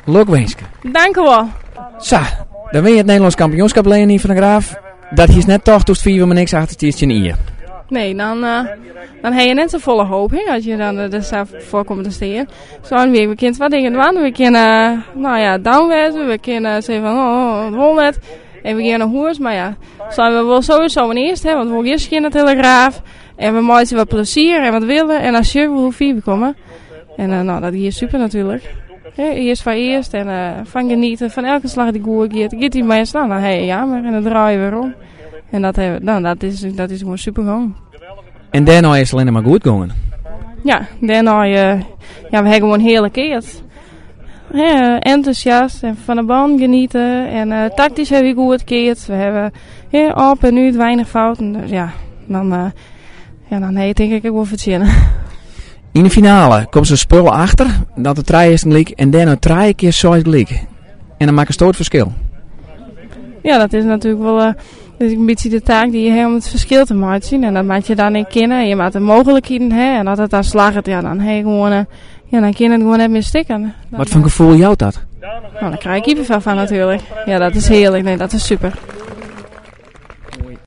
Leuk wenske. Dank u wel. Zo, dan win je het Nederlands kampioenschap Leonie van der Graaf. Dat is net toch toest 4 maar niks achter het in je. Nee, dan heb je net zo volle hoop, hè, als je dan er voor komt te staan. Zo, we kunnen wat dingen doen. We kunnen, downwezen. We kunnen zeggen van, het hol net. En we gaan naar Hoers. Maar ja, zijn we wel sowieso een eerste, hè, want we gaan eerst naar de Telegraaf. En we maken wat plezier en wat willen. En als je hoe ver we komen. En dat hier is super natuurlijk. Ja, eerst van eerst en van genieten van elke slag die goed gaat. Gaat die mensen dan hey, jammer en dan draaien we weer om. En dat is gewoon super gewoon. En daarna is het alleen maar goed gegaan. Ja, daarna we hebben gewoon heerlijk keert. Ja, enthousiast en van de baan genieten en tactisch hebben we goed gekeerd. We hebben op en uit weinig fouten. Dus ja, dan heb je denk ik ook wel verzinnen. In de finale komt ze spullen achter dat de 3 is gelijk en daarna 3 keer zo gelijk. En dan maakt een stoot verschil. Ja, dat is natuurlijk wel dat is een beetje de taak die je hebt om het verschil te maken. En dat maak je dan niet kennen. Je maakt de mogelijkheden hè. En als het dan slaagt, ja, dan heb je gewoon, dan kun je het gewoon net meer stikken. Wat voor gevoel jou dat? Nou, dan krijg ik kippenvel van natuurlijk. Ja, dat is heerlijk. Nee, dat is super.